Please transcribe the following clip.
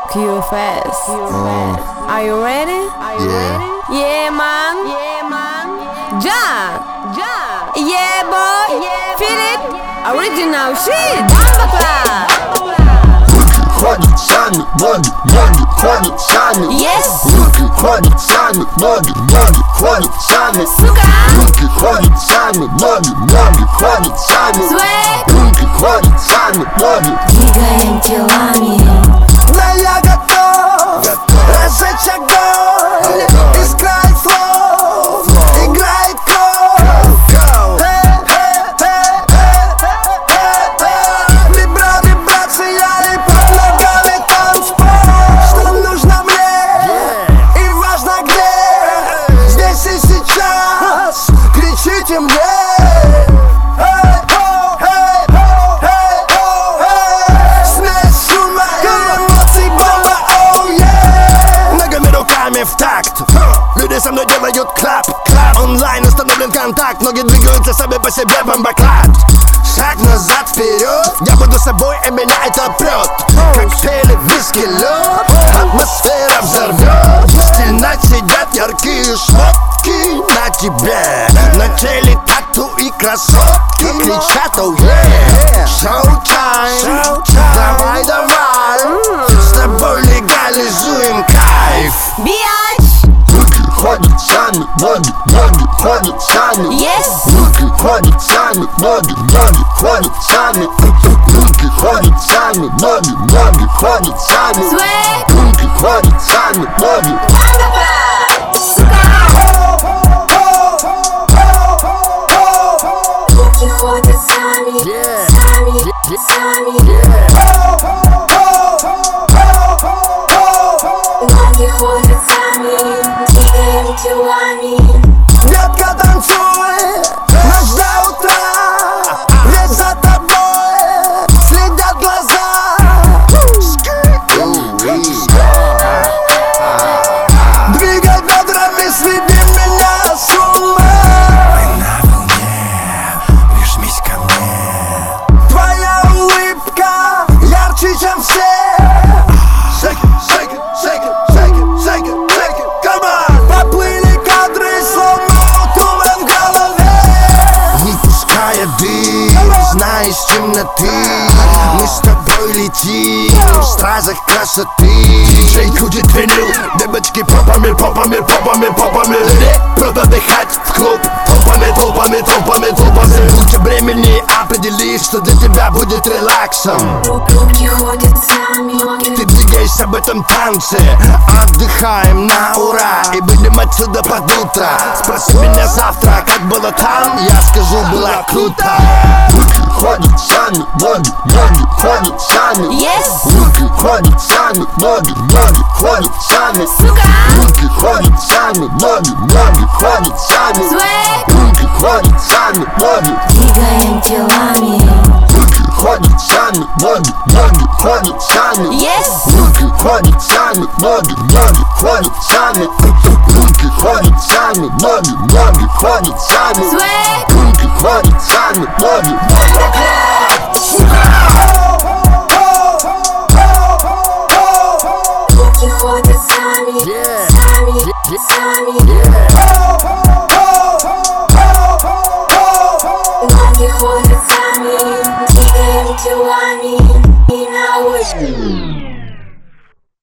QFS. Are you ready? Yeah, man. Ja. Yeah, boy. Feel it? Original shit. Bamba. Ходят сами, ноги ходят сами. Yes. Руки ходят сами, ноги ходят сами. Сука. Руки ходят сами, ноги ходят сами. Swag. Руки ходят сами, ноги. Двигаем телами. Но я готов разжечь огонь. Искать флоу, играет кровь. Вибрации и под ногами танцпол. Что нужно мне и важно где. Здесь и сейчас кричите мне. В такт. Люди со мной делают клап. Онлайн установлен контакт. Ноги двигаются сами по себе, бомбоклад. Шаг назад, вперед. Я буду собой, и меня это прет. Коктейли, виски, лед. Атмосфера взорвет. Стильно сидят яркие шмотки на тебе. На теле тату и красотки кричат, оу yeah. Шоу-тайм, давай, с тобой легализуем кайф. Руки ходят сами, ноги ходят сами. Yes. Руки ходят сами, ноги ходят сами. Руки ходят сами, ноги ходят сами. Swag. Руки ходят сами, ноги. Руки ходят сами, сами. Ноги ходят сами, двигаем телами. Детка, танцуй, ночь до утра. Ведь за тобой следят глаза. Двигай бедрами, сведи меня с ума. Мы на волне, прижмись ко мне. Твоя улыбка ярче, чем все. Shake it, shake it, shake it, shake it, shake it, shake it, come on. Поплыли кадры, словно туман в голове. Не пуская дым, знаешь темноты. Мы с тобой летим в стразах красоты. Диджей крутит винил, девочки попами. Просто дыхать в клуб толпами. Лучше времени определить, что для тебя будет релаксом. Руки ходят сами. Ты двигаешься в этом танце. Отдыхаем на ура и будем отсюда под утро. Спроси меня завтра, как было там. Я скажу, было круто. Руки ходят сами, ноги ходят сами. Yes. Руки ходят сами, ноги ходят сами. Сука. Руки ходят сами, ноги ходят сами. Swag. Руки ходят сами, ноги. Двигаем телами. Руки ходят сами, ноги ходят сами. Yes. Руки ходят сами, ноги ходят сами. Руки ходят сами, ноги ходят сами. Swag. Руки ходят сами, ноги. Руки ходят сами, сами. Ноги ходят сами, двигаем телами. И на улице.